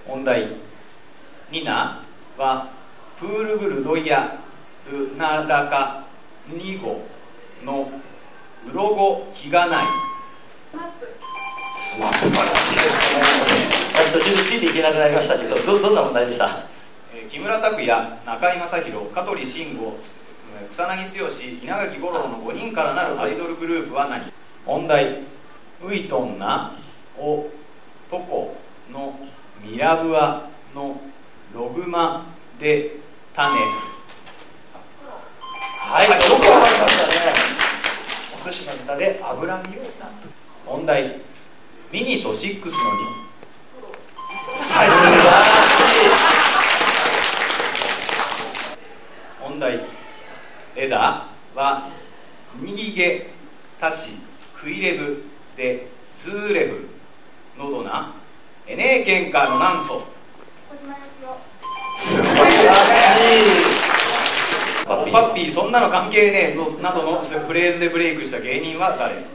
問題。ニナはプールブルドヤルナラカニゴのうろごきがない。 素晴らしいですね。途中でついていけなくなりましたけど、どんな問題でした？ 木村拓哉、中居正広、香取慎吾、草薙剛、稲垣吾郎の5人からなるアイドルグループは何？問題。ウイトンナおとこのミラブアのログマで種。 はい、よくわかりましたね。お寿司のネタで脂身を。 問題。ミニと6の2。 はい、素晴らしい。 問題。レダはにぎげたしクイレブでズーレブのどなエネーケンカのなんそ。 素晴らしい。 パッピーそんなの関係ねえなどのフレーズでブレイクした芸人は誰？